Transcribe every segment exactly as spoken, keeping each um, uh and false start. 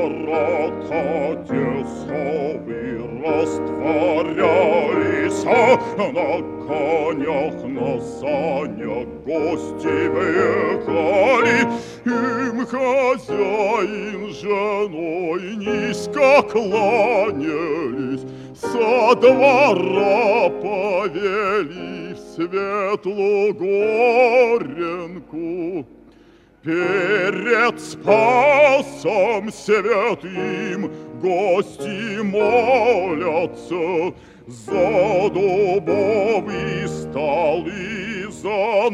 Тесовы растворялись, а на конях, на санях гости въехали. Им хозяин с женой низко кланялись, со двора повели в светлую горенку. Перед Спасом святым гости молятся за дубовый стол и за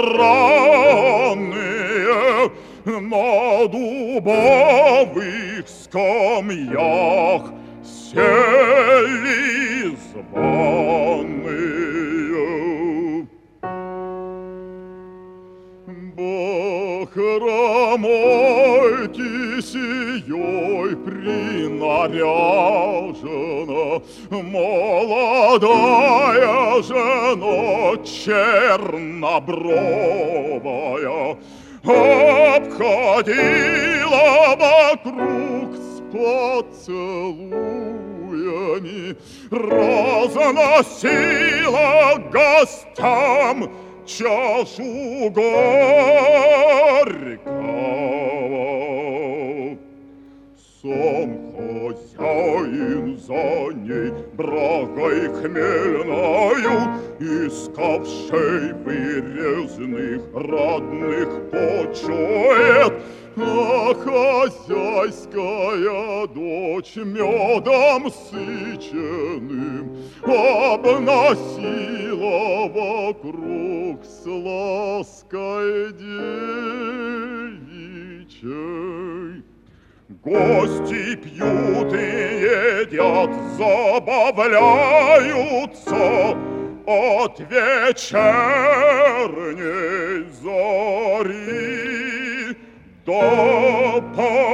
набранные на дубовых скамьях сели званые. Хромой кисеей принаряжена молодая жена чернобровая, обходила вокруг с поцелуями, разносила гостям чашу горького. Сам хозяин за ней брагой хмельною, искавшей вырезных родных почует, а хозяйская дочь медом сыченым обносила вокруг с лаской девичьей. Гости пьют и едят, забавляются от вечерней зари до